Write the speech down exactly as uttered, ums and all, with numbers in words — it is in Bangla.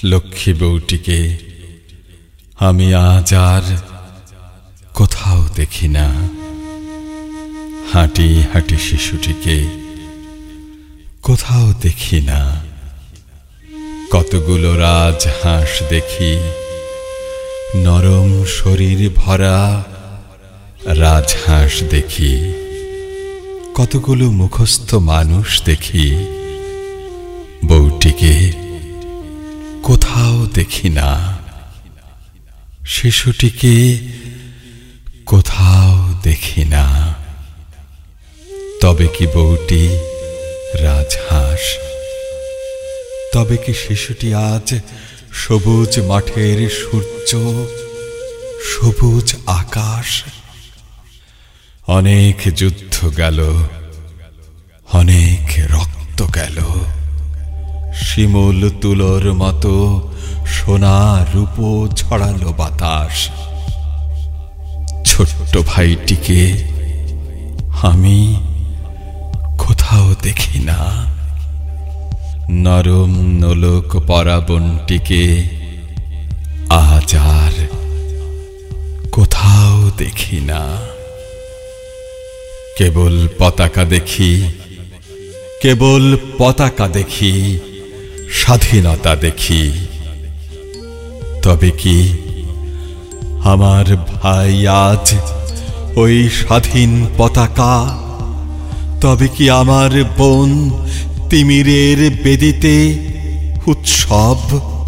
লক্ষ্মী বউটিকে আমি আজ আর কোথাও দেখি না। হাঁটি হাঁটি শিশুটিকে কোথাও দেখি না। কতগুলো রাজহাঁস দেখি, নরম শরীর ভরা রাজহাঁস দেখি। কতগুলো মুখস্থ মানুষ দেখি, বউটিকে কোথাও দেখি না। শিশুটিকে কোথাও দেখি না। তবে কি বউটি রাজহাঁস? তবে কি শিশুটি আজ সবুজ মাঠের সূর্য, সবুজ আকাশ? অনেক যুদ্ধ গেল, অনেক রক্ত গেল, শিমুল তুলোর মতো সোনা রূপ ছড়ালো বাতাস। ছোট্ট ভাইটিকে আমি কোথাও দেখি না। নরম নোলক পরাবনটিকে আজ আর কোথাও দেখি না। কেবল পতাকা দেখি, কেবল পতাকা দেখি, স্বাধীনতা দেখি। তবে কি আমার ভাই আজ ওই স্বাধীন পতাকা? তবে কি আমার বোন তিমিরের বেদিতে উৎসব?